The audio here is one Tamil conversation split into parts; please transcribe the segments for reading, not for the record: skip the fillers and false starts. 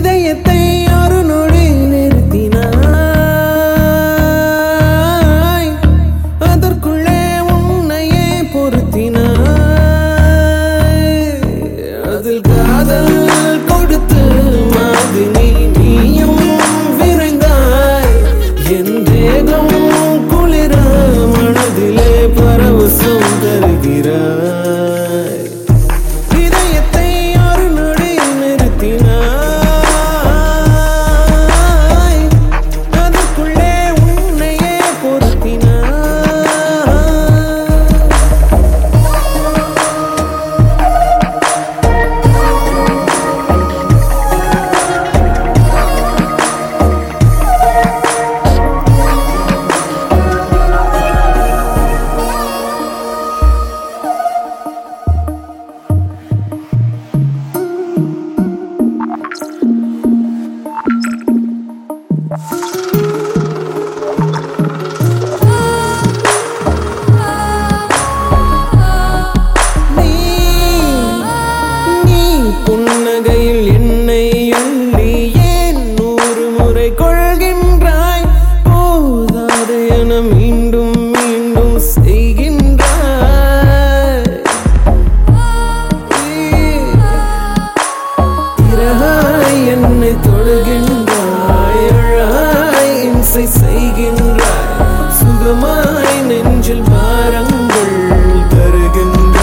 இதயத்தை ஒரு நொடி நிறுத்தினாய், அதற்குள்ளே உன்னையே பொருத்தினாய். அதில் காதல் கொடுத்து மாதிரி நீயும் விரைந்தாய். என் தேகம் குளிர மனதிலே பரவசம் தருகிறாய். இதயத்தை ஒரு நொடி நிறுத்தினாய், அதற்குள்ளே உன்னையே பொருத்தினாய். புன்னகையில் என்னை அள்ளி ஏன் 100 முறை கொள்கின்றாய்? போதாது என மீண்டும் மீண்டும் செய்கின்றாய். இரவாய் என்னை தொடுகின்றாய், அழகாய் இம்சை செய்கின்றாய். சுகமாய் நெஞ்சில் பாரங்கள் தருகின்றாய்.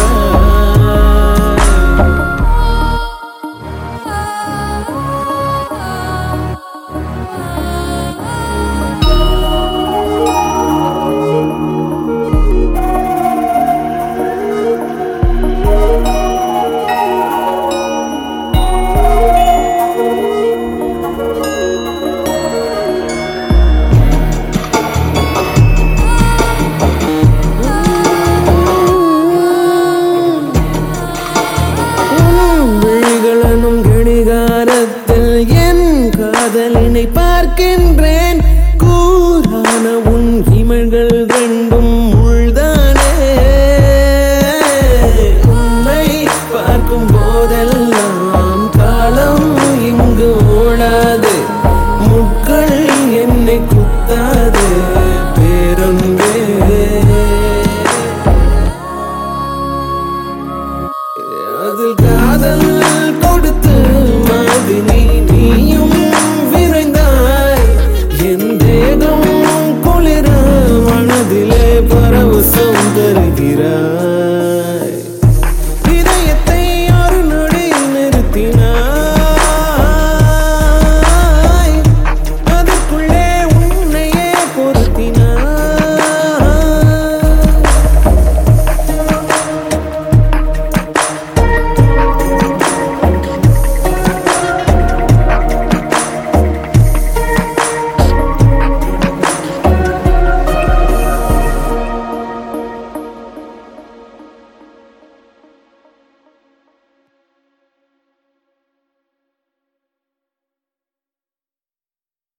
என் காதலினை பார்க்கின்றேன். கூரான உன் இமழ்கள்